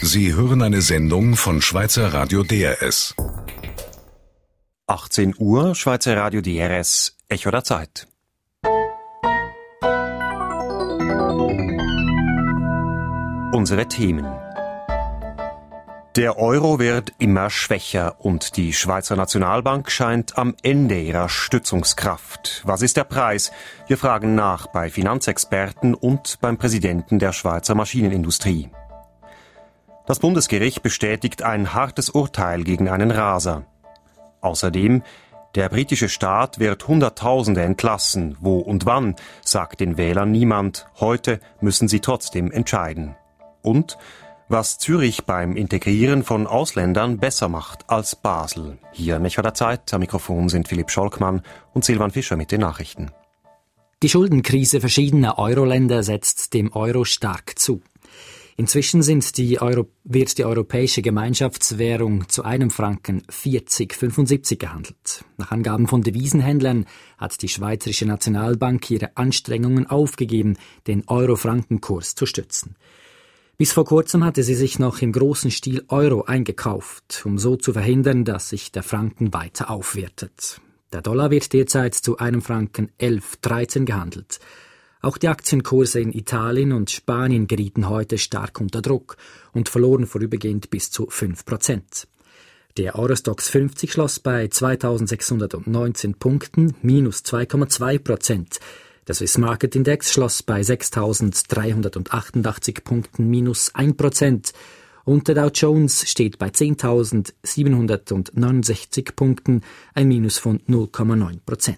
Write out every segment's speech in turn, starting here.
Sie hören eine Sendung von Schweizer Radio DRS. 18 Uhr, Schweizer Radio DRS, Echo der Zeit. Unsere Themen. Der Euro wird immer schwächer und die Schweizer Nationalbank scheint am Ende ihrer Stützungskraft. Was ist der Preis? Wir fragen nach bei Finanzexperten und beim Präsidenten der Schweizer Maschinenindustrie. Das Bundesgericht bestätigt ein hartes Urteil gegen einen Raser. Außerdem, der britische Staat wird Hunderttausende entlassen. Wo und wann, sagt den Wählern niemand. Heute müssen sie trotzdem entscheiden. Und was Zürich beim Integrieren von Ausländern besser macht als Basel. Hier im Echo der Zeit, am Mikrofon sind Philipp Scholkmann und Silvan Fischer mit den Nachrichten. Die Schuldenkrise verschiedener Euro-Länder setzt dem Euro stark zu. Inzwischen wird die europäische Gemeinschaftswährung zu einem Franken 40,75 gehandelt. Nach Angaben von Devisenhändlern hat die Schweizerische Nationalbank ihre Anstrengungen aufgegeben, den Euro-Franken-Kurs zu stützen. Bis vor kurzem hatte sie sich noch im großen Stil Euro eingekauft, um so zu verhindern, dass sich der Franken weiter aufwertet. Der Dollar wird derzeit zu einem Franken 11,13 gehandelt. Auch die Aktienkurse in Italien und Spanien gerieten heute stark unter Druck und verloren vorübergehend bis zu 5%. Der Eurostoxx 50 schloss bei 2.619 Punkten, minus 2,2%. Der Swiss Market Index schloss bei 6.388 Punkten, minus 1%. Und der Dow Jones steht bei 10.769 Punkten, ein Minus von 0,9%.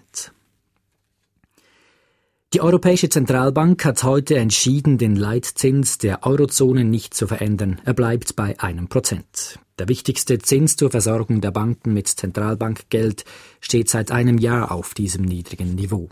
Die Europäische Zentralbank hat heute entschieden, den Leitzins der Eurozone nicht zu verändern. Er bleibt bei 1%. Der wichtigste Zins zur Versorgung der Banken mit Zentralbankgeld steht seit einem Jahr auf diesem niedrigen Niveau.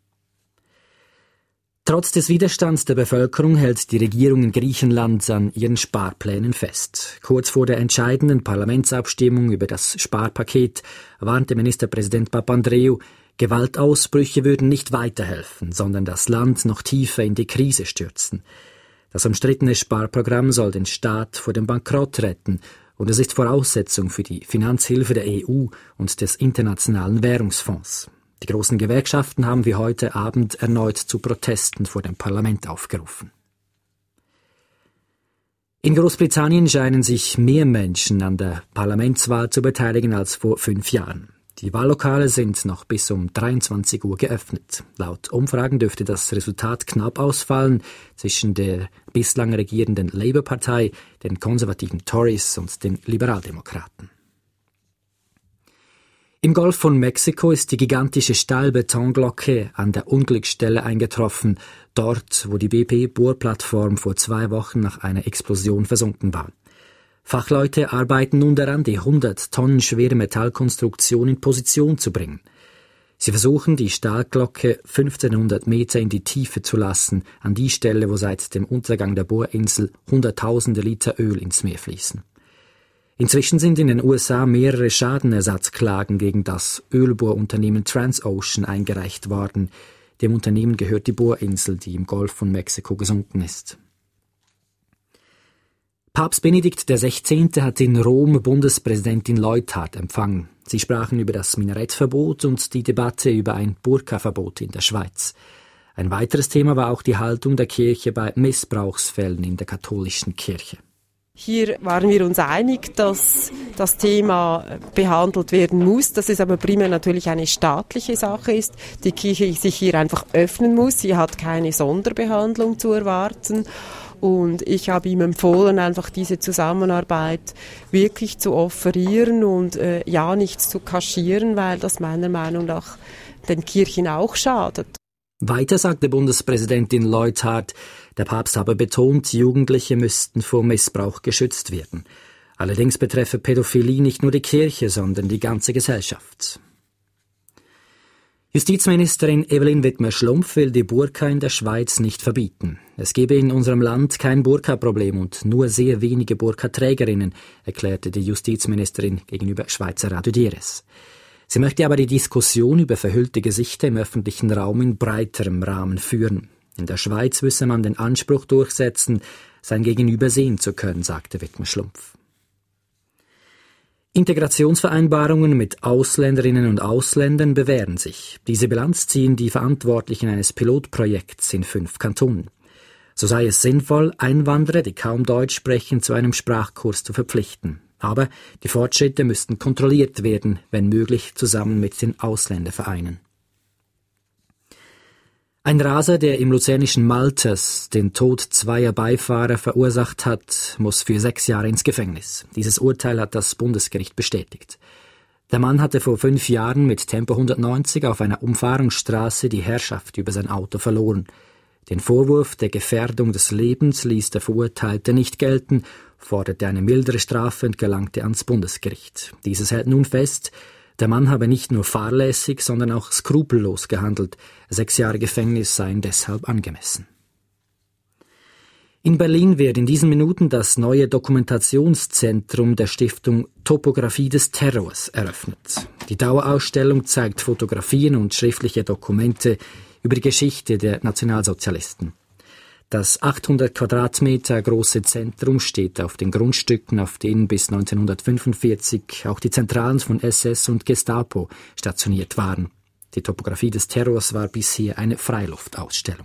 Trotz des Widerstands der Bevölkerung hält die Regierung in Griechenland an ihren Sparplänen fest. Kurz vor der entscheidenden Parlamentsabstimmung über das Sparpaket warnte Ministerpräsident Papandreou, Gewaltausbrüche würden nicht weiterhelfen, sondern das Land noch tiefer in die Krise stürzen. Das umstrittene Sparprogramm soll den Staat vor dem Bankrott retten und es ist Voraussetzung für die Finanzhilfe der EU und des Internationalen Währungsfonds. Die großen Gewerkschaften haben wie heute Abend erneut zu Protesten vor dem Parlament aufgerufen. In Großbritannien scheinen sich mehr Menschen an der Parlamentswahl zu beteiligen als vor 5 Jahren. Die Wahllokale sind noch bis um 23 Uhr geöffnet. Laut Umfragen dürfte das Resultat knapp ausfallen zwischen der bislang regierenden Labour-Partei, den konservativen Tories und den Liberaldemokraten. Im Golf von Mexiko ist die gigantische Stahlbetonglocke an der Unglücksstelle eingetroffen, dort, wo die BP-Bohrplattform vor 2 Wochen nach einer Explosion versunken war. Fachleute arbeiten nun daran, die 100 Tonnen schwere Metallkonstruktion in Position zu bringen. Sie versuchen, die Stahlglocke 1500 Meter in die Tiefe zu lassen, an die Stelle, wo seit dem Untergang der Bohrinsel Hunderttausende Liter Öl ins Meer fließen. Inzwischen sind in den USA mehrere Schadenersatzklagen gegen das Ölbohrunternehmen Transocean eingereicht worden. Dem Unternehmen gehört die Bohrinsel, die im Golf von Mexiko gesunken ist. Papst Benedikt XVI. Hat in Rom Bundespräsidentin Leuthard empfangen. Sie sprachen über das Minarettverbot und die Debatte über ein Burka-Verbot in der Schweiz. Ein weiteres Thema war auch die Haltung der Kirche bei Missbrauchsfällen in der katholischen Kirche. Hier waren wir uns einig, dass das Thema behandelt werden muss, dass es aber primär natürlich eine staatliche Sache ist. Die Kirche sich hier einfach öffnen muss. Sie hat keine Sonderbehandlung zu erwarten. Und ich habe ihm empfohlen, einfach diese Zusammenarbeit wirklich zu offerieren und ja nichts zu kaschieren, weil das meiner Meinung nach den Kirchen auch schadet. Weiter sagte Bundespräsidentin Leuthard, der Papst habe betont, Jugendliche müssten vor Missbrauch geschützt werden. Allerdings betreffe Pädophilie nicht nur die Kirche, sondern die ganze Gesellschaft. Justizministerin Evelyn Widmer-Schlumpf will die Burka in der Schweiz nicht verbieten. Es gebe in unserem Land kein Burka-Problem und nur sehr wenige Burka-Trägerinnen, erklärte die Justizministerin gegenüber Schweizer Radio DRS. Sie möchte aber die Diskussion über verhüllte Gesichter im öffentlichen Raum in breiterem Rahmen führen. In der Schweiz müsse man den Anspruch durchsetzen, sein Gegenüber sehen zu können, sagte Wittmer-Schlumpf. Integrationsvereinbarungen mit Ausländerinnen und Ausländern bewähren sich. Diese Bilanz ziehen die Verantwortlichen eines Pilotprojekts in 5 Kantonen. So sei es sinnvoll, Einwanderer, die kaum Deutsch sprechen, zu einem Sprachkurs zu verpflichten. Aber die Fortschritte müssten kontrolliert werden, wenn möglich zusammen mit den Ausländervereinen. Ein Raser, der im luzernischen Malters den Tod 2 Beifahrer verursacht hat, muss für 6 Jahre ins Gefängnis. Dieses Urteil hat das Bundesgericht bestätigt. Der Mann hatte vor 5 Jahren mit Tempo 190 auf einer Umfahrungsstraße die Herrschaft über sein Auto verloren. Den Vorwurf der Gefährdung des Lebens ließ der Verurteilte nicht gelten, forderte eine mildere Strafe und gelangte ans Bundesgericht. Dieses hält nun fest, der Mann habe nicht nur fahrlässig, sondern auch skrupellos gehandelt. 6 Jahre Gefängnis seien deshalb angemessen. In Berlin wird in diesen Minuten das neue Dokumentationszentrum der Stiftung Topographie des Terrors eröffnet. Die Dauerausstellung zeigt Fotografien und schriftliche Dokumente über die Geschichte der Nationalsozialisten. Das 800 Quadratmeter große Zentrum steht auf den Grundstücken, auf denen bis 1945 auch die Zentralen von SS und Gestapo stationiert waren. Die Topographie des Terrors war bisher eine Freiluftausstellung.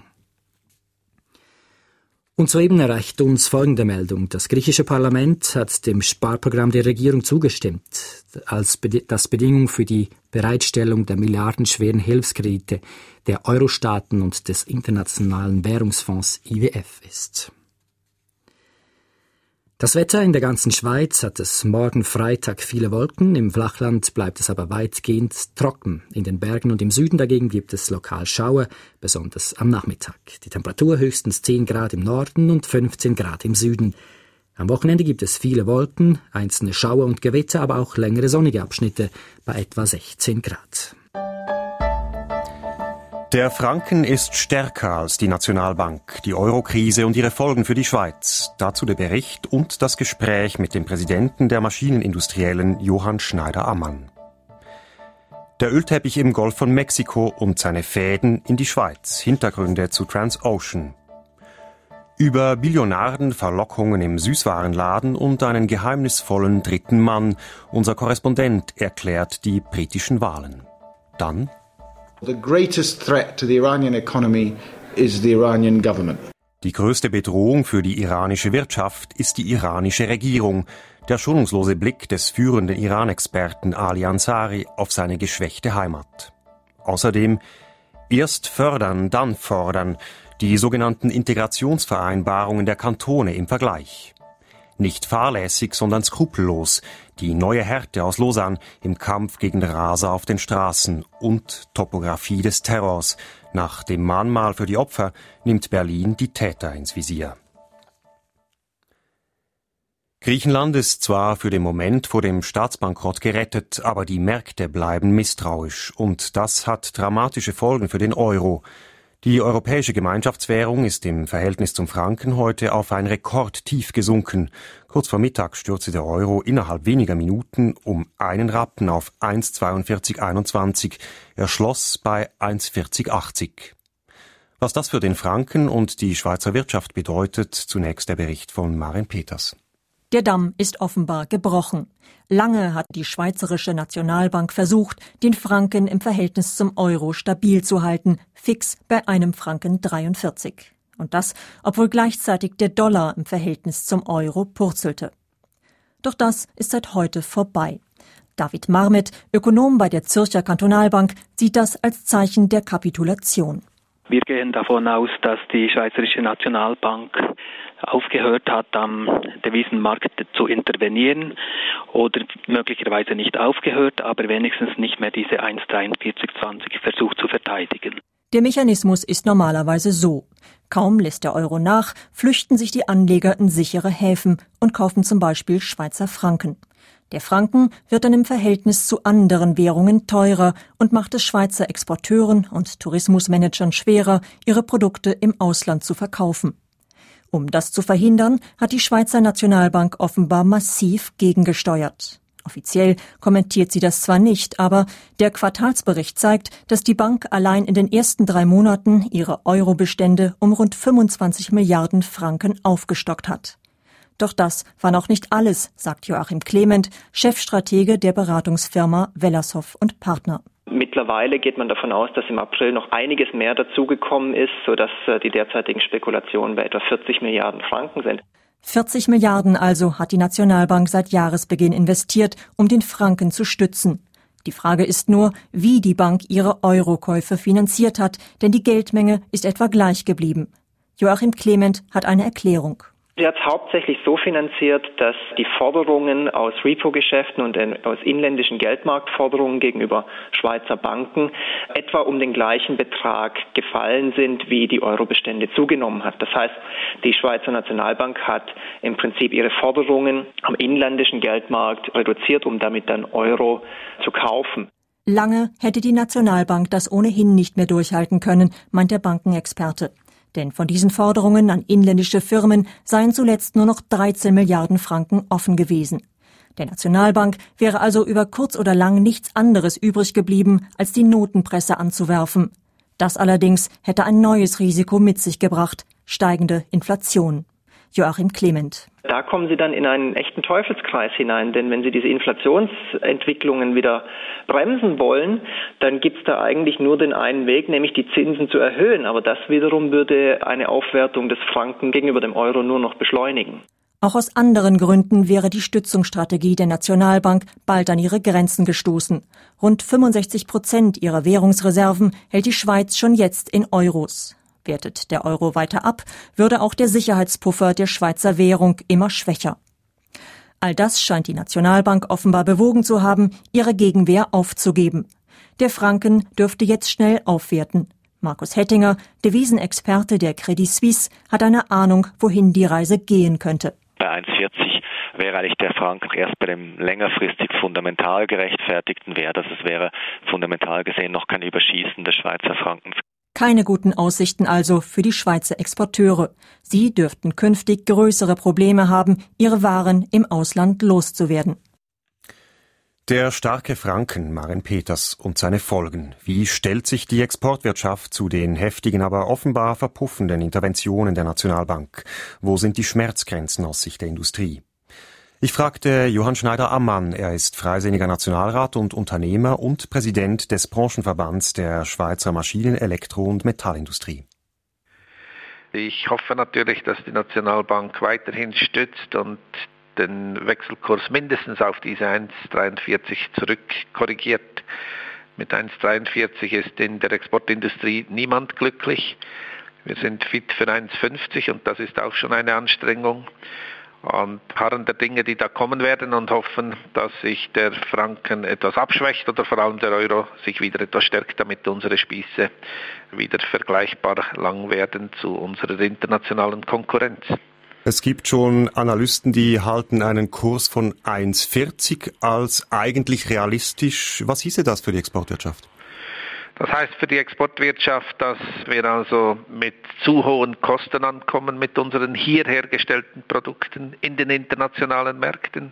Und soeben erreicht uns folgende Meldung. Das griechische Parlament hat dem Sparprogramm der Regierung zugestimmt, als das Bedingung für die Bereitstellung der milliardenschweren Hilfskredite der Euro-Staaten und des Internationalen Währungsfonds IWF ist. Das Wetter in der ganzen Schweiz hat es morgen Freitag viele Wolken, im Flachland bleibt es aber weitgehend trocken. In den Bergen und im Süden dagegen gibt es lokal Schauer, besonders am Nachmittag. Die Temperatur höchstens 10 Grad im Norden und 15 Grad im Süden. Am Wochenende gibt es viele Wolken, einzelne Schauer und Gewitter, aber auch längere sonnige Abschnitte bei etwa 16 Grad. Der Franken ist stärker als die Nationalbank, die Eurokrise und ihre Folgen für die Schweiz. Dazu der Bericht und das Gespräch mit dem Präsidenten der Maschinenindustriellen Johann Schneider-Ammann. Der Ölteppich im Golf von Mexiko und seine Fäden in die Schweiz. Hintergründe zu Transocean. Über Billionardenverlockungen im Süßwarenladen und einen geheimnisvollen dritten Mann. Unser Korrespondent erklärt die britischen Wahlen. Dann: The greatest threat to the Iranian economy is the Iranian government. Die größte Bedrohung für die iranische Wirtschaft ist die iranische Regierung. Der schonungslose Blick des führenden Iran-Experten Ali Ansari auf seine geschwächte Heimat. Außerdem: erst fördern, dann fordern. Die sogenannten Integrationsvereinbarungen der Kantone im Vergleich. Nicht fahrlässig, sondern skrupellos. Die neue Härte aus Lausanne im Kampf gegen Raser auf den Straßen und Topographie des Terrors. Nach dem Mahnmal für die Opfer nimmt Berlin die Täter ins Visier. Griechenland ist zwar für den Moment vor dem Staatsbankrott gerettet, aber die Märkte bleiben misstrauisch. Und das hat dramatische Folgen für den Euro. Die europäische Gemeinschaftswährung ist im Verhältnis zum Franken heute auf ein Rekordtief gesunken. Kurz vor Mittag stürzte der Euro innerhalb weniger Minuten um einen Rappen auf 1,4221. Er schloss bei 1,4080. Was das für den Franken und die Schweizer Wirtschaft bedeutet, zunächst der Bericht von Maren Peters. Der Damm ist offenbar gebrochen. Lange hat die Schweizerische Nationalbank versucht, den Franken im Verhältnis zum Euro stabil zu halten, fix bei einem Franken 43. Und das, obwohl gleichzeitig der Dollar im Verhältnis zum Euro purzelte. Doch das ist seit heute vorbei. David Marmet, Ökonom bei der Zürcher Kantonalbank, sieht das als Zeichen der Kapitulation. Wir gehen davon aus, dass die Schweizerische Nationalbank aufgehört hat, am Devisenmarkt zu intervenieren oder möglicherweise nicht aufgehört, aber wenigstens nicht mehr diese 1,4320 versucht zu verteidigen. Der Mechanismus ist normalerweise so. Kaum lässt der Euro nach, flüchten sich die Anleger in sichere Häfen und kaufen zum Beispiel Schweizer Franken. Der Franken wird dann im Verhältnis zu anderen Währungen teurer und macht es Schweizer Exporteuren und Tourismusmanagern schwerer, ihre Produkte im Ausland zu verkaufen. Um das zu verhindern, hat die Schweizer Nationalbank offenbar massiv gegengesteuert. Offiziell kommentiert sie das zwar nicht, aber der Quartalsbericht zeigt, dass die Bank allein in den ersten 3 Monaten ihre Eurobestände um rund 25 Milliarden Franken aufgestockt hat. Doch das war noch nicht alles, sagt Joachim Clement, Chefstratege der Beratungsfirma Wellershoff & Partner. Mittlerweile geht man davon aus, dass im April noch einiges mehr dazugekommen ist, sodass die derzeitigen Spekulationen bei etwa 40 Milliarden Franken sind. 40 Milliarden also hat die Nationalbank seit Jahresbeginn investiert, um den Franken zu stützen. Die Frage ist nur, wie die Bank ihre Eurokäufe finanziert hat, denn die Geldmenge ist etwa gleich geblieben. Joachim Clement hat eine Erklärung. Sie hat es hauptsächlich so finanziert, dass die Forderungen aus Repo-Geschäften und aus inländischen Geldmarktforderungen gegenüber Schweizer Banken etwa um den gleichen Betrag gefallen sind, wie die Eurobestände zugenommen hat. Das heißt, die Schweizer Nationalbank hat im Prinzip ihre Forderungen am inländischen Geldmarkt reduziert, um damit dann Euro zu kaufen. Lange hätte die Nationalbank das ohnehin nicht mehr durchhalten können, meint der Bankenexperte. Denn von diesen Forderungen an inländische Firmen seien zuletzt nur noch 13 Milliarden Franken offen gewesen. Der Nationalbank wäre also über kurz oder lang nichts anderes übrig geblieben, als die Notenpresse anzuwerfen. Das allerdings hätte ein neues Risiko mit sich gebracht: steigende Inflation. Joachim Clement. Da kommen Sie dann in einen echten Teufelskreis hinein, denn wenn Sie diese Inflationsentwicklungen wieder bremsen wollen, dann gibt es da eigentlich nur den einen Weg, nämlich die Zinsen zu erhöhen. Aber das wiederum würde eine Aufwertung des Franken gegenüber dem Euro nur noch beschleunigen. Auch aus anderen Gründen wäre die Stützungsstrategie der Nationalbank bald an ihre Grenzen gestoßen. Rund 65% ihrer Währungsreserven hält die Schweiz schon jetzt in Euros. Wertet der Euro weiter ab, würde auch der Sicherheitspuffer der Schweizer Währung immer schwächer. All das scheint die Nationalbank offenbar bewogen zu haben, ihre Gegenwehr aufzugeben. Der Franken dürfte jetzt schnell aufwerten. Markus Hettinger, Devisenexperte der Credit Suisse, hat eine Ahnung, wohin die Reise gehen könnte. Bei 1,40 wäre eigentlich der Franken erst bei dem längerfristig fundamental gerechtfertigten Wert. Also es wäre fundamental gesehen noch kein Überschießen des Schweizer Frankens. Keine guten Aussichten also für die Schweizer Exporteure. Sie dürften künftig größere Probleme haben, ihre Waren im Ausland loszuwerden. Der starke Franken, Maren Peters, und seine Folgen. Wie stellt sich die Exportwirtschaft zu den heftigen, aber offenbar verpuffenden Interventionen der Nationalbank? Wo sind die Schmerzgrenzen aus Sicht der Industrie? Ich fragte Johann Schneider-Ammann. Er ist freisinniger Nationalrat und Unternehmer und Präsident des Branchenverbands der Schweizer Maschinen-, Elektro- und Metallindustrie. Ich hoffe natürlich, dass die Nationalbank weiterhin stützt und den Wechselkurs mindestens auf diese 1,43 zurückkorrigiert. Mit 1,43 ist in der Exportindustrie niemand glücklich. Wir sind fit für 1,50 und das ist auch schon eine Anstrengung. Und harren der Dinge, die da kommen werden, und hoffen, dass sich der Franken etwas abschwächt oder vor allem der Euro sich wieder etwas stärkt, damit unsere Spieße wieder vergleichbar lang werden zu unserer internationalen Konkurrenz. Es gibt schon Analysten, die halten einen Kurs von 1,40 als eigentlich realistisch. Was hieße das für die Exportwirtschaft? Das heißt für die Exportwirtschaft, dass wir also mit zu hohen Kosten ankommen mit unseren hier hergestellten Produkten in den internationalen Märkten.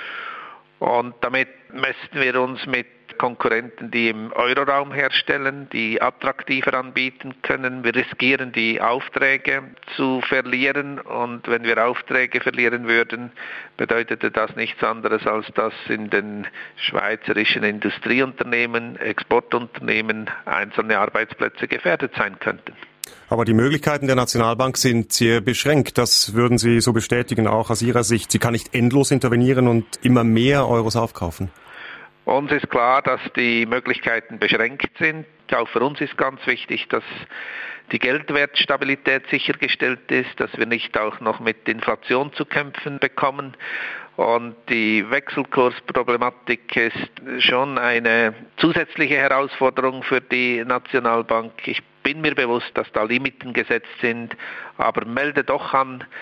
Und damit messen wir uns mit Konkurrenten, die im Euroraum herstellen, die attraktiver anbieten können. Wir riskieren, die Aufträge zu verlieren. Und wenn wir Aufträge verlieren würden, bedeutete das nichts anderes, als dass in den schweizerischen Industrieunternehmen, Exportunternehmen einzelne Arbeitsplätze gefährdet sein könnten. Aber die Möglichkeiten der Nationalbank sind sehr beschränkt. Das würden Sie so bestätigen, auch aus Ihrer Sicht. Sie kann nicht endlos intervenieren und immer mehr Euros aufkaufen. Uns ist klar, dass die Möglichkeiten beschränkt sind. Auch für uns ist ganz wichtig, dass die Geldwertstabilität sichergestellt ist, dass wir nicht auch noch mit Inflation zu kämpfen bekommen. Und die Wechselkursproblematik ist schon eine zusätzliche Herausforderung für die Nationalbank. Ich bin mir bewusst, dass da Limiten gesetzt sind, aber melde doch an,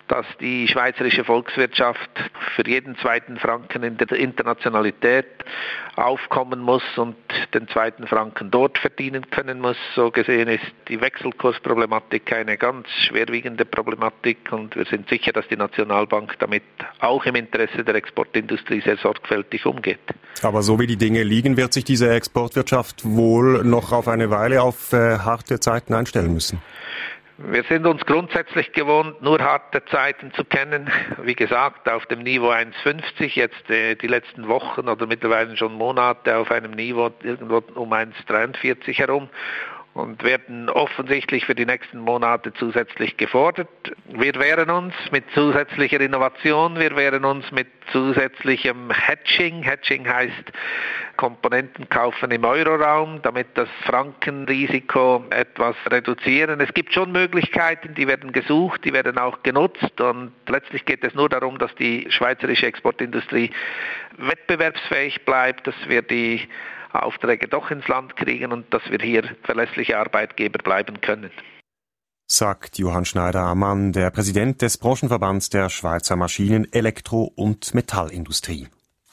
dass die schweizerische Volkswirtschaft für jeden zweiten Franken in der Internationalität aufkommen muss und den zweiten Franken dort verdienen können muss. So gesehen ist die Wechselkursproblematik eine ganz schwerwiegende Problematik und wir sind sicher, dass die Nationalbank damit auch im Interesse der Exportindustrie sehr sorgfältig umgeht. Aber so wie die Dinge liegen, wird sich diese Exportwirtschaft wohl noch auf eine Weile auf harte Zeiten einstellen müssen. Wir sind uns grundsätzlich gewohnt, nur harte Zeiten zu kennen. Wie gesagt, auf dem Niveau 1,50, jetzt die letzten Wochen oder mittlerweile schon Monate auf einem Niveau irgendwo um 1,43 herum und werden offensichtlich für die nächsten Monate zusätzlich gefordert. Wir wehren uns mit zusätzlicher Innovation, wir wehren uns mit zusätzlichem Hedging. Hedging heißt Komponenten kaufen im Euroraum, damit das Frankenrisiko etwas reduzieren. Es gibt schon Möglichkeiten, die werden gesucht, die werden auch genutzt und letztlich geht es nur darum, dass die schweizerische Exportindustrie wettbewerbsfähig bleibt, dass wir die Aufträge doch ins Land kriegen und dass wir hier verlässliche Arbeitgeber bleiben können. Sagt Johann Schneider-Ammann, der Präsident des Branchenverbands der Schweizer Maschinen-, Elektro- und Metallindustrie.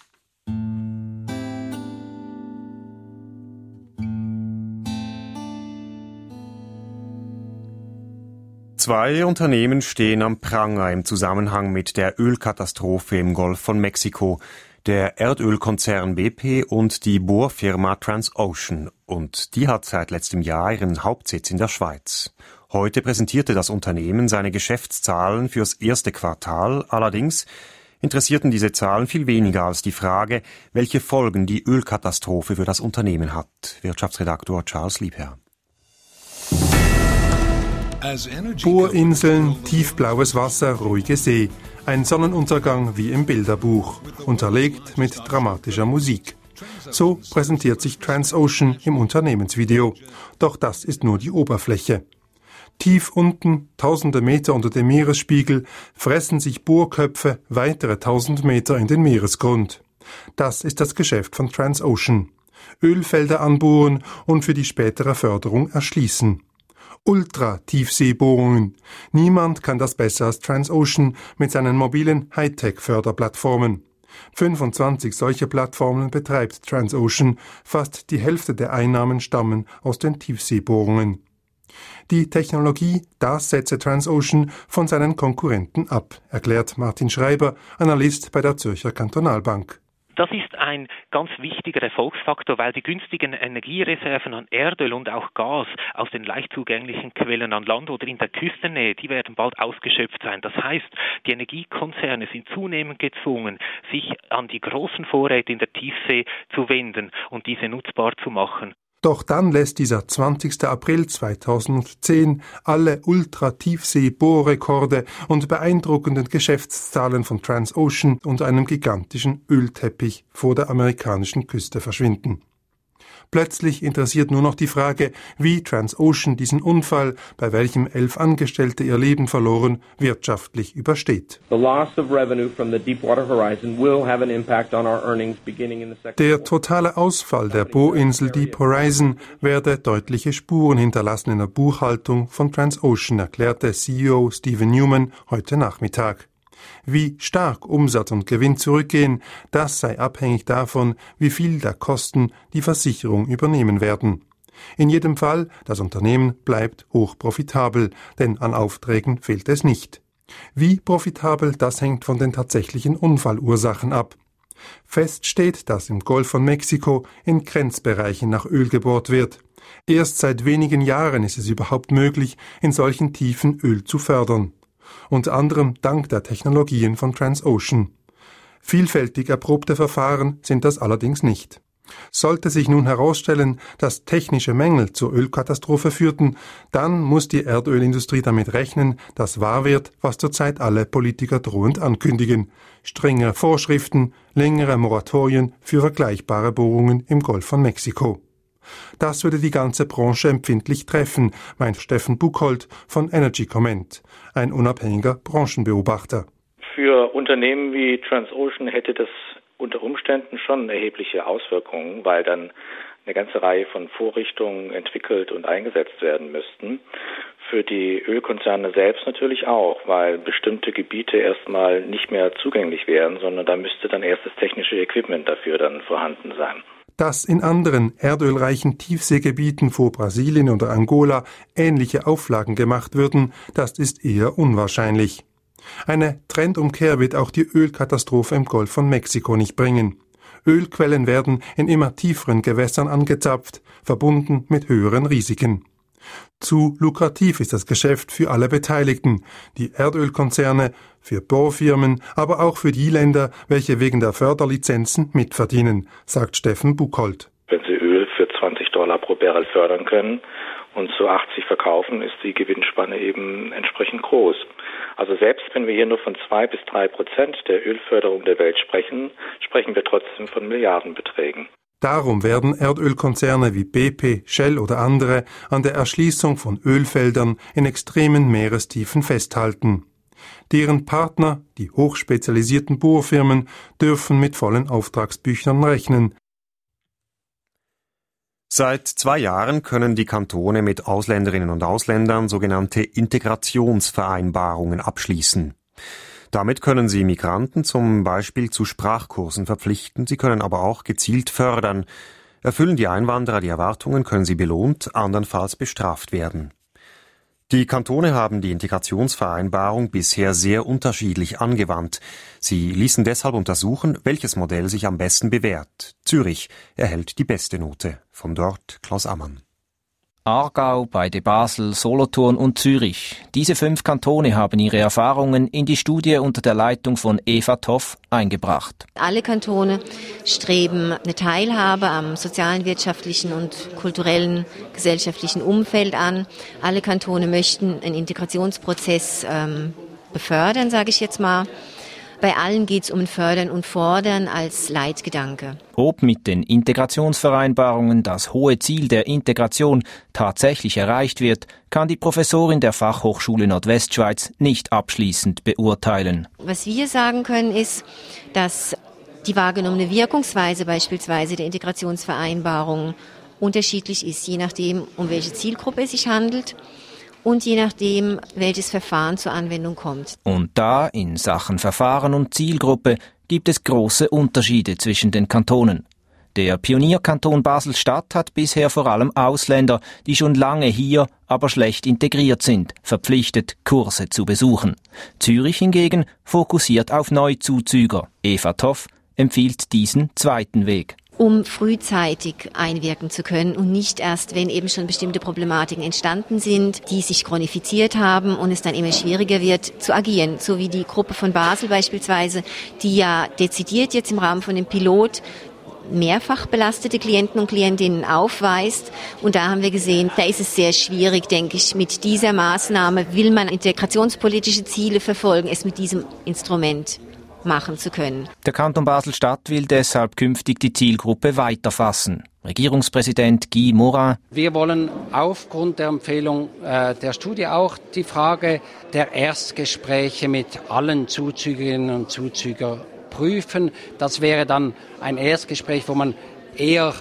Zwei Unternehmen stehen am Pranger im Zusammenhang mit der Ölkatastrophe im Golf von Mexiko. Der Erdölkonzern BP und die Bohrfirma Transocean. Und die hat seit letztem Jahr ihren Hauptsitz in der Schweiz. Heute präsentierte das Unternehmen seine Geschäftszahlen fürs erste Quartal. Allerdings interessierten diese Zahlen viel weniger als die Frage, welche Folgen die Ölkatastrophe für das Unternehmen hat. Wirtschaftsredaktor Charles Liebherr. Bohrinseln, tiefblaues Wasser, ruhige See. Ein Sonnenuntergang wie im Bilderbuch, unterlegt mit dramatischer Musik. So präsentiert sich Transocean im Unternehmensvideo. Doch das ist nur die Oberfläche. Tief unten, tausende Meter unter dem Meeresspiegel, fressen sich Bohrköpfe weitere 1000 Meter in den Meeresgrund. Das ist das Geschäft von Transocean. Ölfelder anbohren und für die spätere Förderung erschließen. Ultra-Tiefseebohrungen. Niemand kann das besser als Transocean mit seinen mobilen Hightech-Förderplattformen. 25 solche Plattformen betreibt Transocean. Fast die Hälfte der Einnahmen stammen aus den Tiefseebohrungen. Die Technologie, das setze Transocean von seinen Konkurrenten ab, erklärt Martin Schreiber, Analyst bei der Zürcher Kantonalbank. Das ist ein ganz wichtiger Erfolgsfaktor, weil die günstigen Energiereserven an Erdöl und auch Gas aus den leicht zugänglichen Quellen an Land oder in der Küstennähe, die werden bald ausgeschöpft sein. Das heißt, die Energiekonzerne sind zunehmend gezwungen, sich an die großen Vorräte in der Tiefsee zu wenden und diese nutzbar zu machen. Doch dann lässt dieser 20. April 2010 alle Ultra-Tiefsee-Bohrrekorde und beeindruckenden Geschäftszahlen von Transocean unter einem gigantischen Ölteppich vor der amerikanischen Küste verschwinden. Plötzlich interessiert nur noch die Frage, wie Transocean diesen Unfall, bei welchem 11 Angestellte ihr Leben verloren, wirtschaftlich übersteht. Der totale Ausfall der Bohrinsel Deep Horizon werde deutliche Spuren hinterlassen in der Buchhaltung von Transocean, erklärte CEO Stephen Newman heute Nachmittag. Wie stark Umsatz und Gewinn zurückgehen, das sei abhängig davon, wie viel der Kosten die Versicherung übernehmen werden. In jedem Fall, das Unternehmen bleibt hochprofitabel, denn an Aufträgen fehlt es nicht. Wie profitabel, das hängt von den tatsächlichen Unfallursachen ab. Fest steht, dass im Golf von Mexiko in Grenzbereichen nach Öl gebohrt wird. Erst seit wenigen Jahren ist es überhaupt möglich, in solchen Tiefen Öl zu fördern. Unter anderem dank der Technologien von Transocean. Vielfältig erprobte Verfahren sind das allerdings nicht. Sollte sich nun herausstellen, dass technische Mängel zur Ölkatastrophe führten, dann muss die Erdölindustrie damit rechnen, dass wahr wird, was zurzeit alle Politiker drohend ankündigen. Strengere Vorschriften, längere Moratorien für vergleichbare Bohrungen im Golf von Mexiko. Das würde die ganze Branche empfindlich treffen, meint Steffen Buchholz von Energy Comment, ein unabhängiger Branchenbeobachter. Für Unternehmen wie Transocean hätte das unter Umständen schon erhebliche Auswirkungen, weil dann eine ganze Reihe von Vorrichtungen entwickelt und eingesetzt werden müssten. Für die Ölkonzerne selbst natürlich auch, weil bestimmte Gebiete erstmal nicht mehr zugänglich wären, sondern da müsste dann erst das technische Equipment dafür dann vorhanden sein. Dass in anderen erdölreichen Tiefseegebieten vor Brasilien oder Angola ähnliche Auflagen gemacht würden, das ist eher unwahrscheinlich. Eine Trendumkehr wird auch die Ölkatastrophe im Golf von Mexiko nicht bringen. Ölquellen werden in immer tieferen Gewässern angezapft, verbunden mit höheren Risiken. Zu lukrativ ist das Geschäft für alle Beteiligten, die Erdölkonzerne, für Bohrfirmen, aber auch für die Länder, welche wegen der Förderlizenzen mitverdienen, sagt Steffen Buchholz. Wenn Sie Öl für $20 pro Barrel fördern können und zu 80 verkaufen, ist die Gewinnspanne eben entsprechend groß. Also selbst wenn wir hier nur von 2 bis 3% der Ölförderung der Welt sprechen, sprechen wir trotzdem von Milliardenbeträgen. Darum werden Erdölkonzerne wie BP, Shell oder andere an der Erschließung von Ölfeldern in extremen Meerestiefen festhalten. Deren Partner, die hochspezialisierten Bohrfirmen, dürfen mit vollen Auftragsbüchern rechnen. Seit 2 Jahren können die Kantone mit Ausländerinnen und Ausländern sogenannte Integrationsvereinbarungen abschließen. Damit können sie Migranten zum Beispiel zu Sprachkursen verpflichten, sie können aber auch gezielt fördern. Erfüllen die Einwanderer die Erwartungen, können sie belohnt, andernfalls bestraft werden. Die Kantone haben die Integrationsvereinbarung bisher sehr unterschiedlich angewandt. Sie ließen deshalb untersuchen, welches Modell sich am besten bewährt. Zürich erhält die beste Note. Von dort Klaus Ammann. Aargau, beide Basel, Solothurn und Zürich. Diese 5 Kantone haben ihre Erfahrungen in die Studie unter der Leitung von Eva Toff eingebracht. Alle Kantone streben eine Teilhabe am sozialen, wirtschaftlichen und kulturellen, gesellschaftlichen Umfeld an. Alle Kantone möchten einen Integrationsprozess befördern, sage ich jetzt mal. Bei allen geht es um ein Fördern und Fordern als Leitgedanke. Ob mit den Integrationsvereinbarungen das hohe Ziel der Integration tatsächlich erreicht wird, kann die Professorin der Fachhochschule Nordwestschweiz nicht abschließend beurteilen. Was wir sagen können, ist, dass die wahrgenommene Wirkungsweise beispielsweise der Integrationsvereinbarung unterschiedlich ist, je nachdem, um welche Zielgruppe es sich handelt. Und je nachdem, welches Verfahren zur Anwendung kommt. Und da in Sachen Verfahren und Zielgruppe gibt es große Unterschiede zwischen den Kantonen. Der Pionierkanton Basel-Stadt hat bisher vor allem Ausländer, die schon lange hier, aber schlecht integriert sind, verpflichtet, Kurse zu besuchen. Zürich hingegen fokussiert auf Neuzuzüger. Eva Toff empfiehlt diesen zweiten Weg. Um frühzeitig einwirken zu können und nicht erst, wenn eben schon bestimmte Problematiken entstanden sind, die sich chronifiziert haben und es dann immer schwieriger wird zu agieren. So wie die Gruppe von Basel beispielsweise, die ja dezidiert jetzt im Rahmen von dem Pilot mehrfach belastete Klienten und Klientinnen aufweist. Und da haben wir gesehen, da ist es sehr schwierig, denke ich, mit dieser Maßnahme will man integrationspolitische Ziele verfolgen, es mit diesem Instrument machen zu können. Der Kanton Basel-Stadt will deshalb künftig die Zielgruppe weiterfassen. Regierungspräsident Guy Morin. Wir wollen aufgrund der Empfehlung der Studie auch die Frage der Erstgespräche mit allen Zuzügerinnen und Zuzügern prüfen. Das wäre dann ein Erstgespräch, wo man eher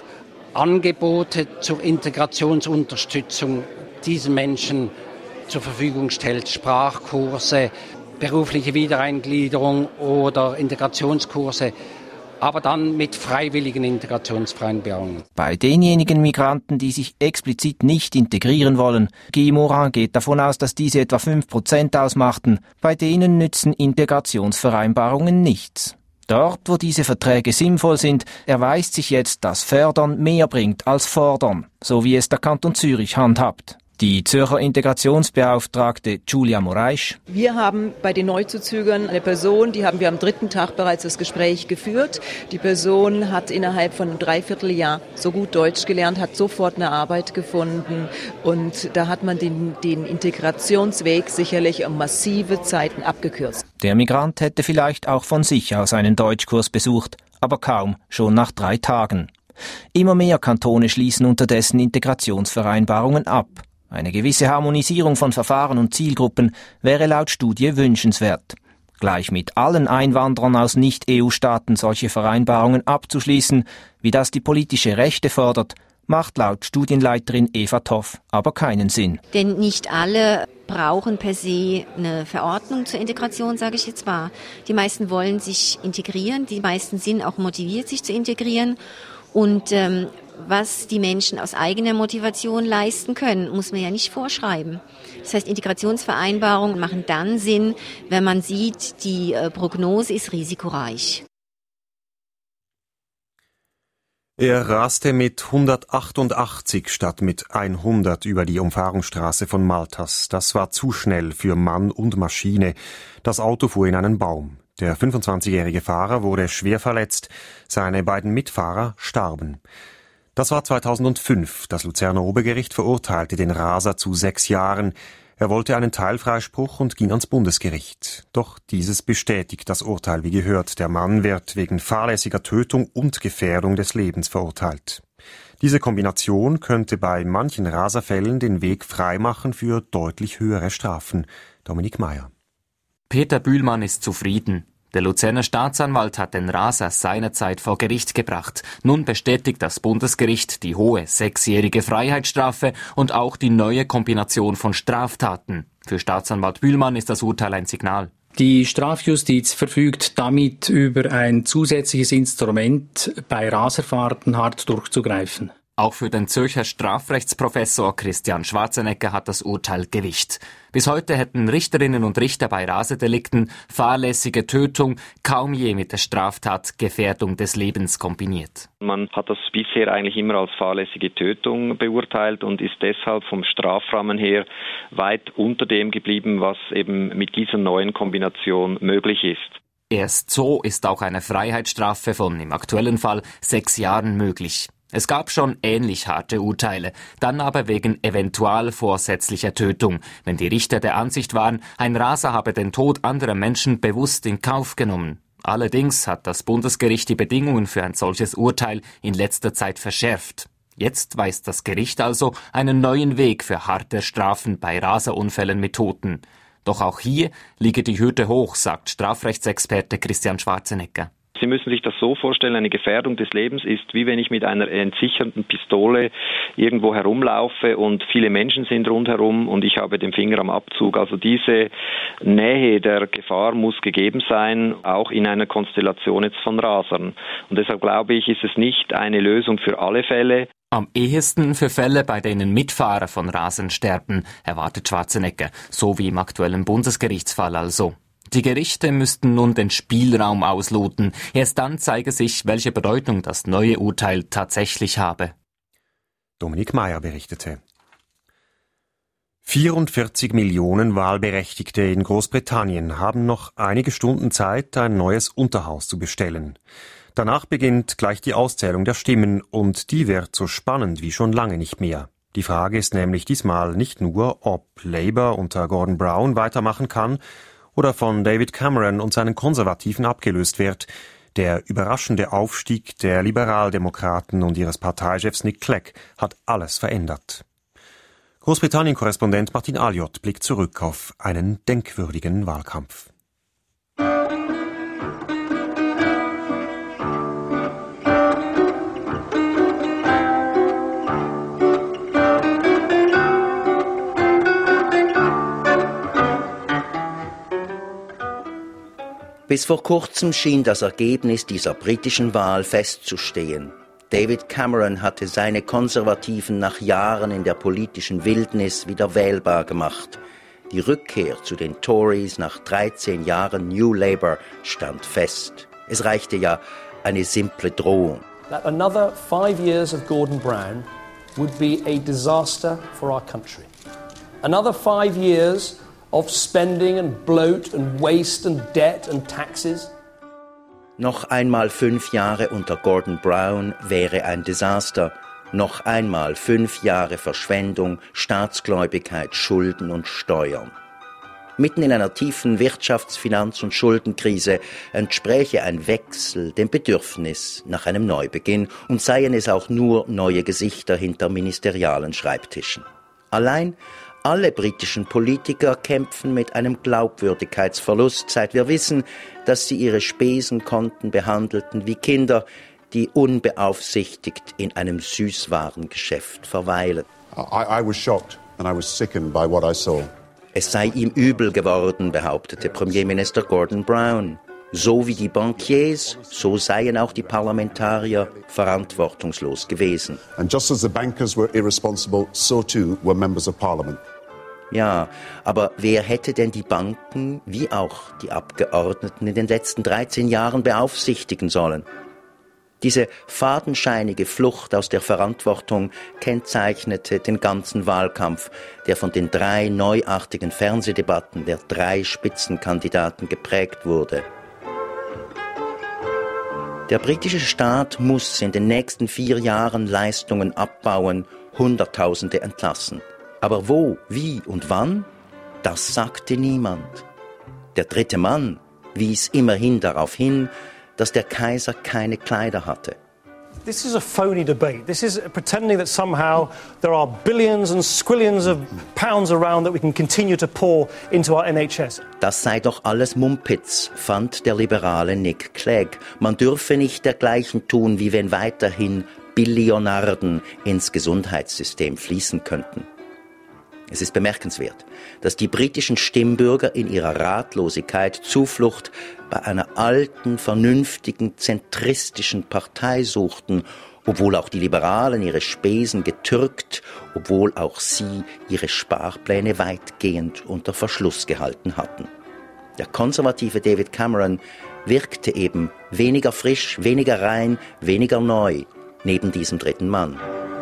Angebote zur Integrationsunterstützung diesen Menschen zur Verfügung stellt, Sprachkurse, berufliche Wiedereingliederung oder Integrationskurse, aber dann mit freiwilligen Integrationsvereinbarungen. Bei denjenigen Migranten, die sich explizit nicht integrieren wollen, Guy Morin geht davon aus, dass diese etwa 5% ausmachten, bei denen nützen Integrationsvereinbarungen nichts. Dort, wo diese Verträge sinnvoll sind, erweist sich jetzt, dass Fördern mehr bringt als Fordern, so wie es der Kanton Zürich handhabt. Die Zürcher Integrationsbeauftragte Julia Moraes. Wir haben bei den Neuzuzügern eine Person, die haben wir am 3. Tag bereits das Gespräch geführt. Die Person hat innerhalb von einem Dreivierteljahr so gut Deutsch gelernt, hat sofort eine Arbeit gefunden und da hat man den Integrationsweg sicherlich um massive Zeiten abgekürzt. Der Migrant hätte vielleicht auch von sich aus einen Deutschkurs besucht, aber kaum, schon nach 3 Tagen. Immer mehr Kantone schließen unterdessen Integrationsvereinbarungen ab. Eine gewisse Harmonisierung von Verfahren und Zielgruppen wäre laut Studie wünschenswert. Gleich mit allen Einwanderern aus Nicht-EU-Staaten solche Vereinbarungen abzuschließen, wie das die politische Rechte fordert, macht laut Studienleiterin Eva Toff aber keinen Sinn. Denn nicht alle brauchen per se eine Verordnung zur Integration, sage ich jetzt mal. Die meisten wollen sich integrieren, die meisten sind auch motiviert, sich zu integrieren. Und was die Menschen aus eigener Motivation leisten können, muss man ja nicht vorschreiben. Das heißt, Integrationsvereinbarungen machen dann Sinn, wenn man sieht, die Prognose ist risikoreich. Er raste mit 188 statt mit 100 über die Umfahrungsstraße von Maltas. Das war zu schnell für Mann und Maschine. Das Auto fuhr in einen Baum. Der 25-jährige Fahrer wurde schwer verletzt. Seine beiden Mitfahrer starben. Das war 2005. Das Luzerner Obergericht verurteilte den Raser zu 6 Jahren. Er wollte einen Teilfreispruch und ging ans Bundesgericht. Doch dieses bestätigt das Urteil wie gehört. Der Mann wird wegen fahrlässiger Tötung und Gefährdung des Lebens verurteilt. Diese Kombination könnte bei manchen Raserfällen den Weg freimachen für deutlich höhere Strafen. Dominik Meyer. Peter Bühlmann ist zufrieden. Der Luzerner Staatsanwalt hat den Raser seinerzeit vor Gericht gebracht. Nun bestätigt das Bundesgericht die hohe 6-jährige Freiheitsstrafe und auch die neue Kombination von Straftaten. Für Staatsanwalt Bühlmann ist das Urteil ein Signal. Die Strafjustiz verfügt damit über ein zusätzliches Instrument, bei Raserfahrten hart durchzugreifen. Auch für den Zürcher Strafrechtsprofessor Christian Schwarzenegger hat das Urteil Gewicht. Bis heute hätten Richterinnen und Richter bei Rasedelikten fahrlässige Tötung kaum je mit der Straftat Gefährdung des Lebens kombiniert. Man hat das bisher eigentlich immer als fahrlässige Tötung beurteilt und ist deshalb vom Strafrahmen her weit unter dem geblieben, was eben mit dieser neuen Kombination möglich ist. Erst so ist auch eine Freiheitsstrafe von im aktuellen Fall 6 Jahren möglich. Es gab schon ähnlich harte Urteile, dann aber wegen eventual vorsätzlicher Tötung, wenn die Richter der Ansicht waren, ein Raser habe den Tod anderer Menschen bewusst in Kauf genommen. Allerdings hat das Bundesgericht die Bedingungen für ein solches Urteil in letzter Zeit verschärft. Jetzt weist das Gericht also einen neuen Weg für harte Strafen bei Raserunfällen mit Toten. Doch auch hier liege die Hürde hoch, sagt Strafrechtsexperte Christian Schwarzenegger. Sie müssen sich das so vorstellen, eine Gefährdung des Lebens ist, wie wenn ich mit einer entsichernden Pistole irgendwo herumlaufe und viele Menschen sind rundherum und ich habe den Finger am Abzug. Also diese Nähe der Gefahr muss gegeben sein, auch in einer Konstellation jetzt von Rasern. Und deshalb glaube ich, ist es nicht eine Lösung für alle Fälle. Am ehesten für Fälle, bei denen Mitfahrer von Rasern sterben, erwartet Schwarzenegger, so wie im aktuellen Bundesgerichtsfall also. Die Gerichte müssten nun den Spielraum ausloten. Erst dann zeige sich, welche Bedeutung das neue Urteil tatsächlich habe. Dominik Meyer berichtete. 44 Millionen Wahlberechtigte in Großbritannien haben noch einige Stunden Zeit, ein neues Unterhaus zu bestellen. Danach beginnt gleich die Auszählung der Stimmen und die wird so spannend wie schon lange nicht mehr. Die Frage ist nämlich diesmal nicht nur, ob Labour unter Gordon Brown weitermachen kann oder von David Cameron und seinen Konservativen abgelöst wird. Der überraschende Aufstieg der Liberaldemokraten und ihres Parteichefs Nick Clegg hat alles verändert. Großbritannien-Korrespondent Martin Alliot blickt zurück auf einen denkwürdigen Wahlkampf. Bis vor kurzem schien das Ergebnis dieser britischen Wahl festzustehen. David Cameron hatte seine Konservativen nach Jahren in der politischen Wildnis wieder wählbar gemacht. Die Rückkehr zu den Tories nach 13 Jahren New Labour stand fest. Es reichte ja eine simple Drohung. That another 5 years of Gordon Brown would be a disaster for our country. Another 5 years of spending and bloat and waste and debt and taxes. Noch einmal 5 Jahre unter Gordon Brown wäre ein Desaster. Noch einmal 5 Jahre Verschwendung, Staatsgläubigkeit, Schulden und Steuern. Mitten in einer tiefen Wirtschafts-, Finanz- und Schuldenkrise entspräche ein Wechsel dem Bedürfnis nach einem Neubeginn und seien es auch nur neue Gesichter hinter ministerialen Schreibtischen. Allein alle britischen Politiker kämpfen mit einem Glaubwürdigkeitsverlust, seit wir wissen, dass sie ihre Spesenkonten behandelten wie Kinder, die unbeaufsichtigt in einem Süßwarengeschäft verweilen. I was shocked and I was sickened by what I saw. Es sei ihm übel geworden, behauptete Premierminister Gordon Brown. So wie die Bankiers, so seien auch die Parlamentarier verantwortungslos gewesen. And just as the bankers were irresponsible, so too were members of Parliament. Ja, aber wer hätte denn die Banken, wie auch die Abgeordneten in den letzten 13 Jahren beaufsichtigen sollen? Diese fadenscheinige Flucht aus der Verantwortung kennzeichnete den ganzen Wahlkampf, der von den 3 neuartigen Fernsehdebatten der 3 Spitzenkandidaten geprägt wurde. Der britische Staat muss in den nächsten 4 Jahren Leistungen abbauen, Hunderttausende entlassen. Aber wo, wie und wann? Das sagte niemand. Der dritte Mann wies immerhin darauf hin, dass der Kaiser keine Kleider hatte. This is a phony debate. This is pretending that somehow there are billions and squillions of pounds around that we can continue to pour into our NHS. Das sei doch alles Mumpitz, fand der liberale Nick Clegg. Man dürfe nicht dergleichen tun, wie wenn weiterhin Billionarden ins Gesundheitssystem fließen könnten. Es ist bemerkenswert, dass die britischen Stimmbürger in ihrer Ratlosigkeit Zuflucht bei einer alten, vernünftigen, zentristischen Partei suchten, obwohl auch die Liberalen ihre Spesen getürkt, obwohl auch sie ihre Sparpläne weitgehend unter Verschluss gehalten hatten. Der konservative David Cameron wirkte eben weniger frisch, weniger rein, weniger neu neben diesem dritten Mann.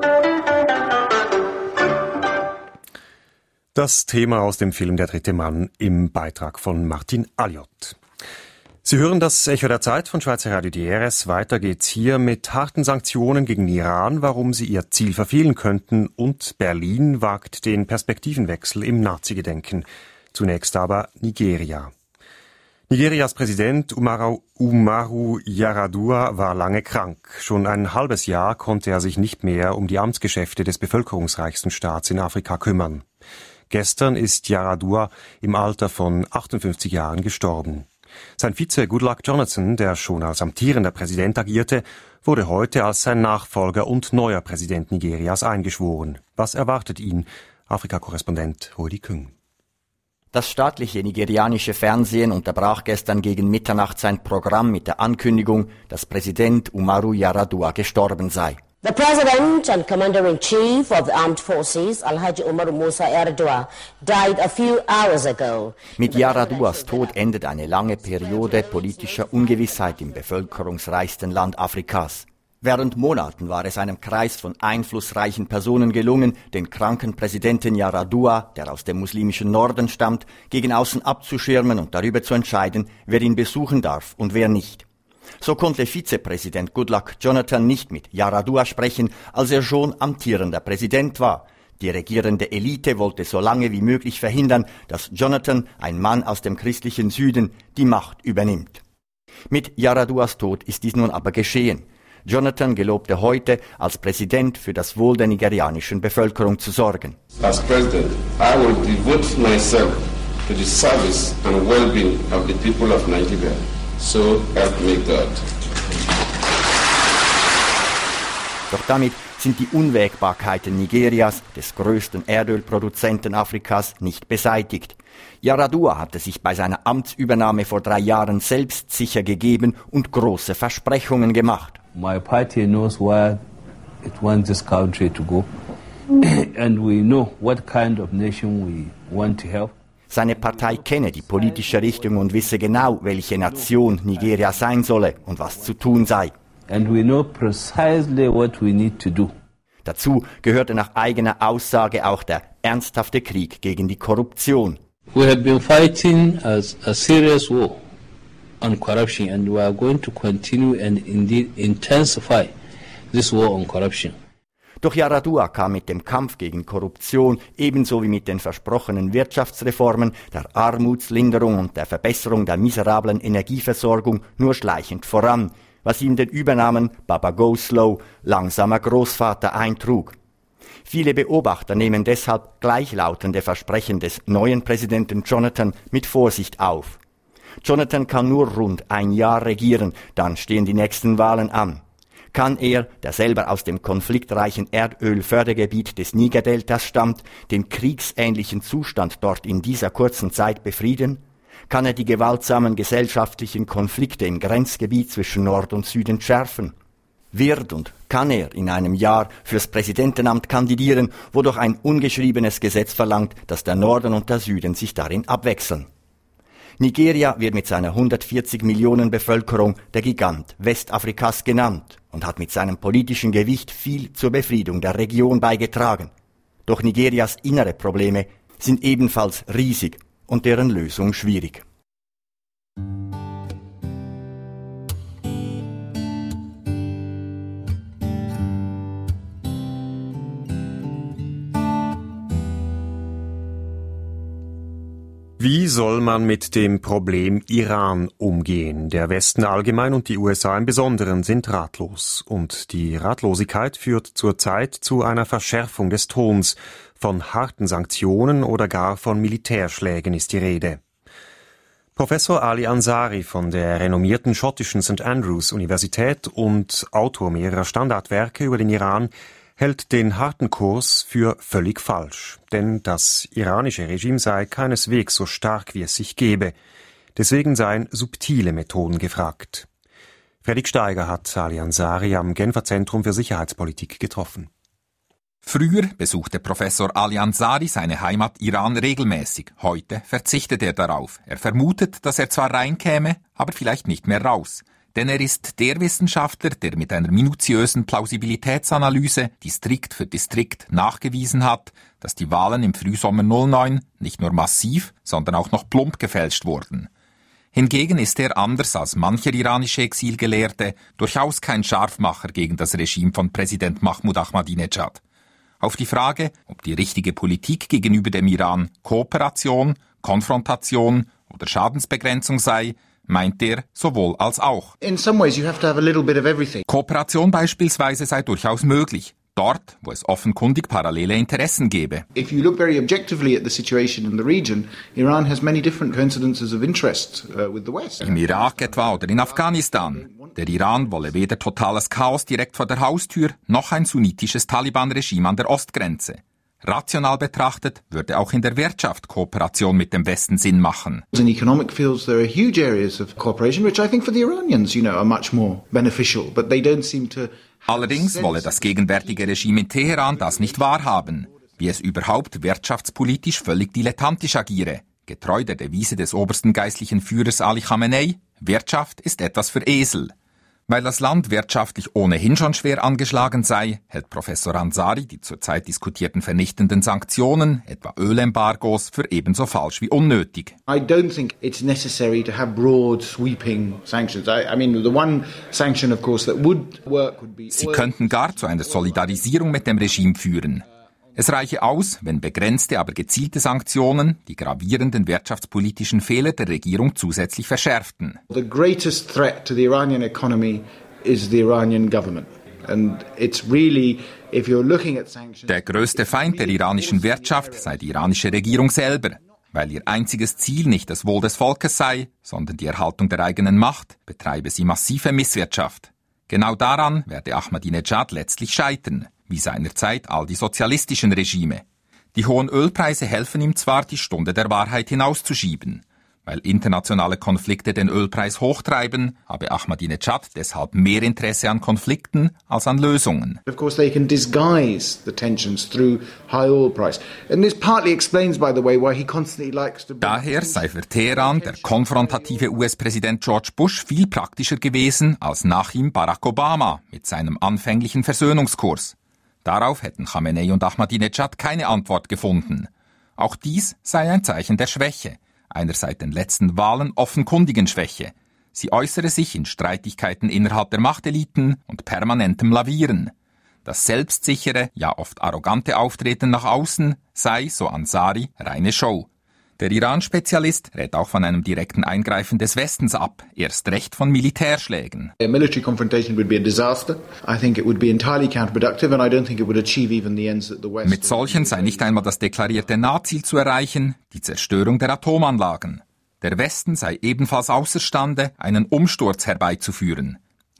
Das Thema aus dem Film Der dritte Mann im Beitrag von Martin Alliot. Sie hören das Echo der Zeit von Schweizer Radio DRS. Weiter geht's hier mit harten Sanktionen gegen Iran, warum sie ihr Ziel verfehlen könnten, und Berlin wagt den Perspektivenwechsel im Nazi-Gedenken. Zunächst aber Nigeria. Nigerias Präsident Umaru Yar'Adua war lange krank. Schon ein halbes Jahr konnte er sich nicht mehr um die Amtsgeschäfte des bevölkerungsreichsten Staats in Afrika kümmern. Gestern ist Yar'Adua im Alter von 58 Jahren gestorben. Sein Vize Goodluck Jonathan, der schon als amtierender Präsident agierte, wurde heute als sein Nachfolger und neuer Präsident Nigerias eingeschworen. Was erwartet ihn? Afrika-Korrespondent Rudi Küng. Das staatliche nigerianische Fernsehen unterbrach gestern gegen Mitternacht sein Programm mit der Ankündigung, dass Präsident Umaru Yar'Adua gestorben sei. The President and Commander-in-Chief of the Armed Forces, Alhaji Umaru Musa Yar'Adua, died a few hours ago. Mit Yar'Aduas Tod endet eine lange Periode politischer Ungewissheit im bevölkerungsreichsten Land Afrikas. Während Monaten war es einem Kreis von einflussreichen Personen gelungen, den kranken Präsidenten Yar'Adua, der aus dem muslimischen Norden stammt, gegen außen abzuschirmen und darüber zu entscheiden, wer ihn besuchen darf und wer nicht. So konnte Vizepräsident Goodluck Jonathan nicht mit Yar'Adua sprechen, als er schon amtierender Präsident war. Die regierende Elite wollte so lange wie möglich verhindern, dass Jonathan, ein Mann aus dem christlichen Süden, die Macht übernimmt. Mit Yar'Aduas Tod ist dies nun aber geschehen. Jonathan gelobte heute, als Präsident für das Wohl der nigerianischen Bevölkerung zu sorgen. As President, I will devote myself to the service and well-being of the people of Nigeria. So help me God. Doch damit sind die Unwägbarkeiten Nigerias, des größten Erdölproduzenten Afrikas, nicht beseitigt. Yar'Adua hatte sich bei seiner Amtsübernahme vor 3 Jahren selbst sicher gegeben und große Versprechungen gemacht. My party knows where it wants this country to go, and we know what kind of nation we want to have. Seine Partei kenne die politische Richtung und wisse genau, welche Nation Nigeria sein solle und was zu tun sei. And we know precisely what we need to do. Dazu gehörte nach eigener Aussage auch der ernsthafte Krieg gegen die Korruption. We have been fighting a serious war on corruption, and we are going to continue and indeed intensify this war on corruption. Doch Yar'Adua kam mit dem Kampf gegen Korruption ebenso wie mit den versprochenen Wirtschaftsreformen, der Armutslinderung und der Verbesserung der miserablen Energieversorgung nur schleichend voran, was ihm den Übernamen Baba Go Slow, langsamer Großvater, eintrug. Viele Beobachter nehmen deshalb gleichlautende Versprechen des neuen Präsidenten Jonathan mit Vorsicht auf. Jonathan kann nur rund 1 Jahr regieren, dann stehen die nächsten Wahlen an. Kann er, der selber aus dem konfliktreichen Erdölfördergebiet des Nigerdeltas stammt, den kriegsähnlichen Zustand dort in dieser kurzen Zeit befrieden? Kann er die gewaltsamen gesellschaftlichen Konflikte im Grenzgebiet zwischen Nord und Süden schärfen? Wird und kann er in einem Jahr fürs Präsidentenamt kandidieren, wo doch ein ungeschriebenes Gesetz verlangt, dass der Norden und der Süden sich darin abwechseln? Nigeria wird mit seiner 140 Millionen Bevölkerung der Gigant Westafrikas genannt und hat mit seinem politischen Gewicht viel zur Befriedung der Region beigetragen. Doch Nigerias innere Probleme sind ebenfalls riesig und deren Lösung schwierig. Wie soll man mit dem Problem Iran umgehen? Der Westen allgemein und die USA im Besonderen sind ratlos. Und die Ratlosigkeit führt zurzeit zu einer Verschärfung des Tons. Von harten Sanktionen oder gar von Militärschlägen ist die Rede. Professor Ali Ansari von der renommierten schottischen St. Andrews Universität und Autor mehrerer Standardwerke über den Iran hält den harten Kurs für völlig falsch. Denn das iranische Regime sei keineswegs so stark, wie es sich gebe. Deswegen seien subtile Methoden gefragt. Fredrik Steiger hat Ali Ansari am Genfer Zentrum für Sicherheitspolitik getroffen. Früher besuchte Professor Ali Ansari seine Heimat Iran regelmäßig. Heute verzichtet er darauf. Er vermutet, dass er zwar reinkäme, aber vielleicht nicht mehr raus. Denn er ist der Wissenschaftler, der mit einer minutiösen Plausibilitätsanalyse Distrikt für Distrikt nachgewiesen hat, dass die Wahlen im Frühsommer 09 nicht nur massiv, sondern auch noch plump gefälscht wurden. Hingegen ist er, anders als mancher iranische Exilgelehrte, durchaus kein Scharfmacher gegen das Regime von Präsident Mahmoud Ahmadinejad. Auf die Frage, ob die richtige Politik gegenüber dem Iran Kooperation, Konfrontation oder Schadensbegrenzung sei, meint er sowohl als auch. In some ways you have to have a little bit of everything. Kooperation beispielsweise sei durchaus möglich, dort, wo es offenkundig parallele Interessen gebe. If you look very objectively at the situation in the region, Iran has many different coincidences of interest with the West. Im Irak etwa oder in Afghanistan. Der Iran wolle weder totales Chaos direkt vor der Haustür, noch ein sunnitisches Taliban-Regime an der Ostgrenze. Rational betrachtet würde auch in der Wirtschaft Kooperation mit dem Westen Sinn machen. In economic fields there are huge areas of cooperation which I think for the Iranians, are much more beneficial, but they don't seem to. Allerdings wolle das gegenwärtige Regime in Teheran das nicht wahrhaben, wie es überhaupt wirtschaftspolitisch völlig dilettantisch agiere. Getreu der Devise des obersten geistlichen Führers Ali Khamenei, Wirtschaft ist etwas für Esel. Weil das Land wirtschaftlich ohnehin schon schwer angeschlagen sei, hält Professor Ansari die zurzeit diskutierten vernichtenden Sanktionen, etwa Ölembargos, für ebenso falsch wie unnötig. I don't think it's necessary to have broad sweeping sanctions. I mean, the one sanction, of course, that would work would be. Sie könnten gar zu einer Solidarisierung mit dem Regime führen. Es reiche aus, wenn begrenzte, aber gezielte Sanktionen die gravierenden wirtschaftspolitischen Fehler der Regierung zusätzlich verschärften. The greatest threat to the Iranian economy is the Iranian government. And it's really, if you're looking at sanctions. Der größte Feind der iranischen Wirtschaft sei die iranische Regierung selber. Weil ihr einziges Ziel nicht das Wohl des Volkes sei, sondern die Erhaltung der eigenen Macht, betreibe sie massive Misswirtschaft. Genau daran werde Ahmadinejad letztlich scheitern, wie seinerzeit all die sozialistischen Regime. Die hohen Ölpreise helfen ihm zwar, die Stunde der Wahrheit hinauszuschieben. Weil internationale Konflikte den Ölpreis hochtreiben, habe Ahmadinejad deshalb mehr Interesse an Konflikten als an Lösungen. Of course they can disguise the tensions through high oil price. And this partly explains, by the way, why he constantly likes to. Daher sei für Teheran der konfrontative US-Präsident George Bush viel praktischer gewesen als nach ihm Barack Obama mit seinem anfänglichen Versöhnungskurs. Darauf hätten Khamenei und Ahmadinejad keine Antwort gefunden. Auch dies sei ein Zeichen der Schwäche, einer seit den letzten Wahlen offenkundigen Schwäche. Sie äußere sich in Streitigkeiten innerhalb der Machteliten und permanentem Lavieren. Das selbstsichere, ja oft arrogante Auftreten nach außen sei, so Ansari, reine Show. Der Iran-Spezialist rät auch von einem direkten Eingreifen des Westens ab, erst recht von Militärschlägen. A military confrontation would be a disaster. I think it would be entirely counterproductive and I don't think it would achieve even the ends that the West. Mit solchen sei nicht einmal das deklarierte Nahziel zu erreichen, die Zerstörung der Atomanlagen. Der Westen sei ebenfalls außerstande, einen Umsturz herbeizuführen.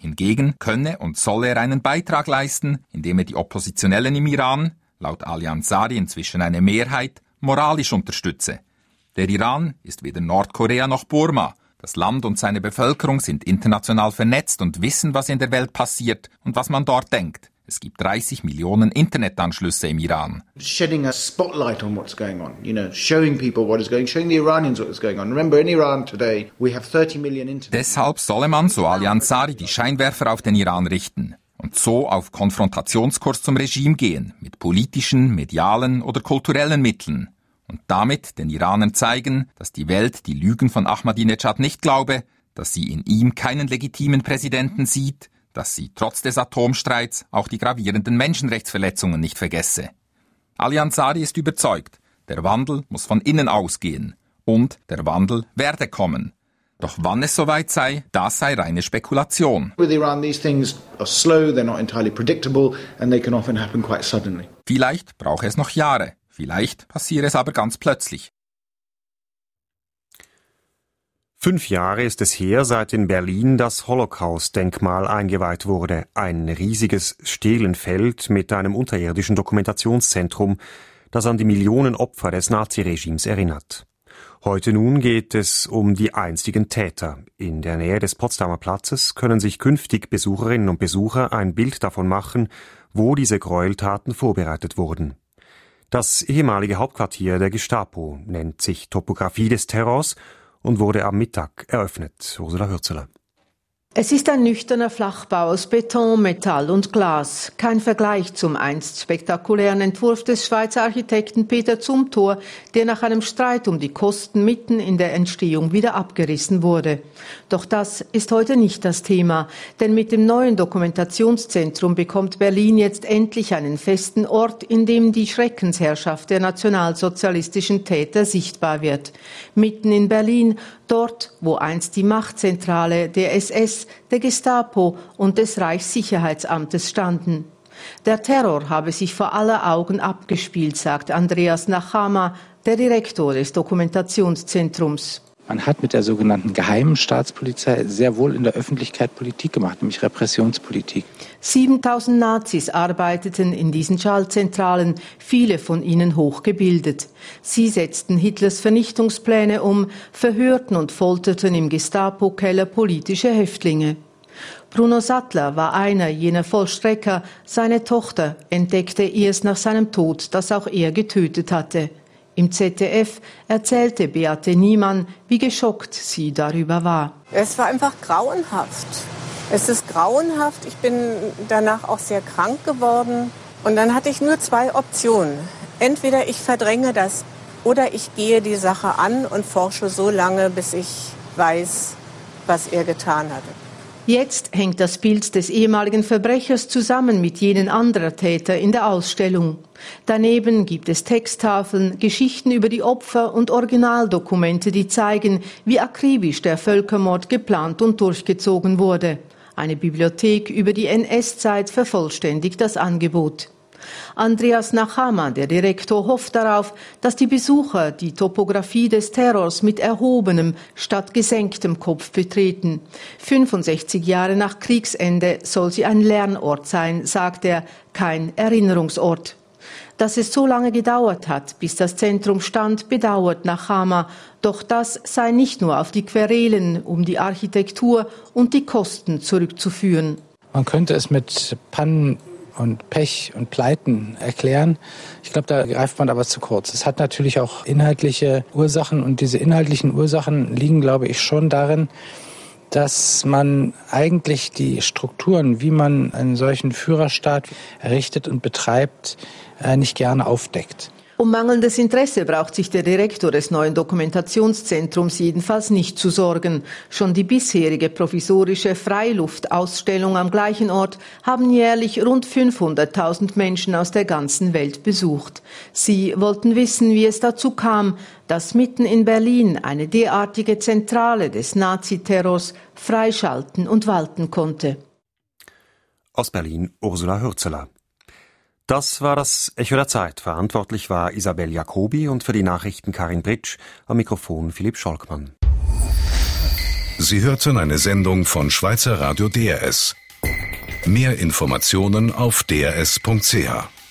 Hingegen könne und solle er einen Beitrag leisten, indem er die Oppositionellen im Iran, laut Ali Ansari inzwischen eine Mehrheit, moralisch unterstütze. Der Iran ist weder Nordkorea noch Burma. Das Land und seine Bevölkerung sind international vernetzt und wissen, was in der Welt passiert und was man dort denkt. Es gibt 30 Millionen Internetanschlüsse im Iran. Shedding a spotlight on what's going on, showing people what is going on, showing the Iranians what is going on. Remember, in Iran today, we have 30 million Internet. Deshalb solle man, so Ali Ansari, die Scheinwerfer auf den Iran richten und so auf Konfrontationskurs zum Regime gehen, mit politischen, medialen oder kulturellen Mitteln. Und damit den Iranern zeigen, dass die Welt die Lügen von Ahmadinejad nicht glaube, dass sie in ihm keinen legitimen Präsidenten sieht, dass sie trotz des Atomstreits auch die gravierenden Menschenrechtsverletzungen nicht vergesse. Ali Ansari ist überzeugt, der Wandel muss von innen ausgehen und der Wandel werde kommen. Doch wann es soweit sei, das sei reine Spekulation. With Iran, these things are slow, they're not entirely predictable and they can often happen quite suddenly. Vielleicht brauche es noch Jahre, vielleicht passiere es aber ganz plötzlich. 5 Jahre ist es her, seit in Berlin das Holocaust-Denkmal eingeweiht wurde. Ein riesiges Stehlenfeld mit einem unterirdischen Dokumentationszentrum, das an die Millionen Opfer des Naziregimes erinnert. Heute nun geht es um die einstigen Täter. In der Nähe des Potsdamer Platzes können sich künftig Besucherinnen und Besucher ein Bild davon machen, wo diese Gräueltaten vorbereitet wurden. Das ehemalige Hauptquartier der Gestapo nennt sich Topographie des Terrors und wurde am Mittag eröffnet. Ursula Hürzeler. Es ist ein nüchterner Flachbau aus Beton, Metall und Glas. Kein Vergleich zum einst spektakulären Entwurf des Schweizer Architekten Peter Zumthor, der nach einem Streit um die Kosten mitten in der Entstehung wieder abgerissen wurde. Doch das ist heute nicht das Thema, denn mit dem neuen Dokumentationszentrum bekommt Berlin jetzt endlich einen festen Ort, in dem die Schreckensherrschaft der nationalsozialistischen Täter sichtbar wird. Mitten in Berlin, dort, wo einst die Machtzentrale der SS, der Gestapo und des Reichssicherheitsamtes standen. Der Terror habe sich vor aller Augen abgespielt, sagt Andreas Nachama, der Direktor des Dokumentationszentrums. Man hat mit der sogenannten geheimen Staatspolizei sehr wohl in der Öffentlichkeit Politik gemacht, nämlich Repressionspolitik. 7000 Nazis arbeiteten in diesen Schaltzentralen, viele von ihnen hochgebildet. Sie setzten Hitlers Vernichtungspläne um, verhörten und folterten im Gestapo-Keller politische Häftlinge. Bruno Sattler war einer jener Vollstrecker. Seine Tochter entdeckte erst nach seinem Tod, dass auch er getötet hatte. Im ZDF erzählte Beate Niemann, wie geschockt sie darüber war. Es war einfach grauenhaft. Es ist grauenhaft. Ich bin danach auch sehr krank geworden. Und dann hatte ich nur 2 Optionen. Entweder ich verdränge das oder ich gehe die Sache an und forsche so lange, bis ich weiß, was er getan hatte. Jetzt hängt das Bild des ehemaligen Verbrechers zusammen mit jenen anderer Täter in der Ausstellung. Daneben gibt es Texttafeln, Geschichten über die Opfer und Originaldokumente, die zeigen, wie akribisch der Völkermord geplant und durchgezogen wurde. Eine Bibliothek über die NS-Zeit vervollständigt das Angebot. Andreas Nachama, der Direktor, hofft darauf, dass die Besucher die Topographie des Terrors mit erhobenem statt gesenktem Kopf betreten. 65 Jahre nach Kriegsende soll sie ein Lernort sein, sagt er, kein Erinnerungsort. Dass es so lange gedauert hat, bis das Zentrum stand, bedauert Nachama. Doch das sei nicht nur auf die Querelen um die Architektur und die Kosten zurückzuführen. Man könnte es mit Pannen und Pech und Pleiten erklären. Ich glaube, da greift man aber zu kurz. Es hat natürlich auch inhaltliche Ursachen und diese inhaltlichen Ursachen liegen, glaube ich, schon darin, dass man eigentlich die Strukturen, wie man einen solchen Führerstaat errichtet und betreibt, nicht gerne aufdeckt. Um mangelndes Interesse braucht sich der Direktor des neuen Dokumentationszentrums jedenfalls nicht zu sorgen. Schon die bisherige provisorische Freiluftausstellung am gleichen Ort haben jährlich rund 500.000 Menschen aus der ganzen Welt besucht. Sie wollten wissen, wie es dazu kam, dass mitten in Berlin eine derartige Zentrale des Naziterrors freischalten und walten konnte. Aus Berlin Ursula Hürzeler. Das war das Echo der Zeit. Verantwortlich war Isabel Jacobi und für die Nachrichten Karin Britsch, am Mikrofon Philipp Scholkmann. Sie hörten eine Sendung von Schweizer Radio DRS. Mehr Informationen auf drs.ch.